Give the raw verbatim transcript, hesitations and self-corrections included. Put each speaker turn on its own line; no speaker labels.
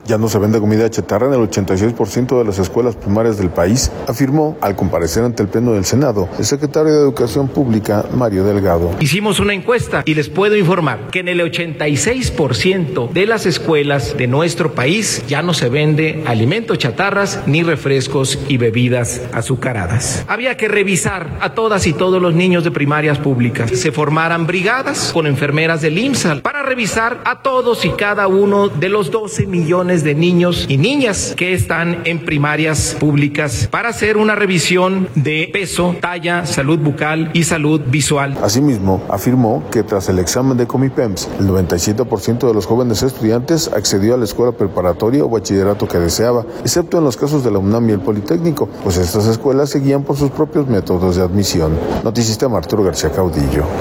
Ya no se vende comida chatarra en el ochenta y seis por ciento de las escuelas primarias del país, afirmó al comparecer ante el Pleno del Senado el secretario de Educación Pública, Mario Delgado.
Hicimos una encuesta y les puedo informar que en el ochenta y seis por ciento de las escuelas de nuestro país ya no se vende alimentos chatarras ni refrescos y bebidas azucaradas. Había que revisar a todas y todos los niños de primarias públicas. Se formaran brigadas con enfermeras del I M S S para revisar a todos y cada uno de los doce millones de niños y niñas que están en primarias públicas para hacer una revisión de peso, talla, salud bucal y salud visual.
Asimismo, afirmó que tras el examen de Comipems, el noventa y siete por ciento de los jóvenes estudiantes accedió a la escuela preparatoria o bachillerato que deseaba, excepto en los casos de la UNAM y el Politécnico, pues estas escuelas seguían por sus propios métodos de admisión. Noticistema Arturo García Caudillo.